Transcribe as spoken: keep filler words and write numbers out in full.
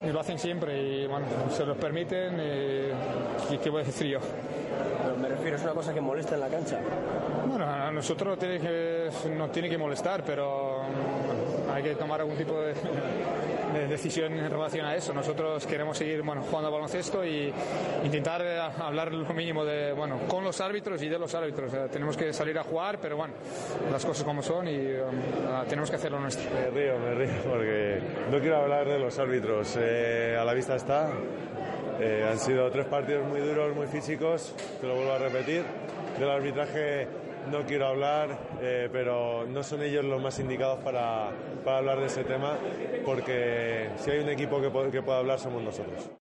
Y lo hacen siempre y bueno, se los permiten y, y qué voy a decir yo. Pero me refiero, es una cosa que molesta en la cancha. Bueno, a nosotros tiene que, nos tiene que molestar, pero bueno, hay que tomar algún tipo de, de decisión en relación a eso. Nosotros queremos seguir bueno, jugando al baloncesto y intentar hablar lo mínimo de, bueno, con los árbitros y de los árbitros. O sea, tenemos que salir a jugar, pero bueno, las cosas como son y um, tenemos que hacer lo nuestro. Me río, me río porque no quiero hablar de los árbitros. Eh, a la vista está. Eh, han sido tres partidos muy duros, muy físicos, te lo vuelvo a repetir. Del arbitraje no quiero hablar, eh, pero no son ellos los más indicados para, para hablar de ese tema, porque si hay un equipo que, que pueda hablar somos nosotros.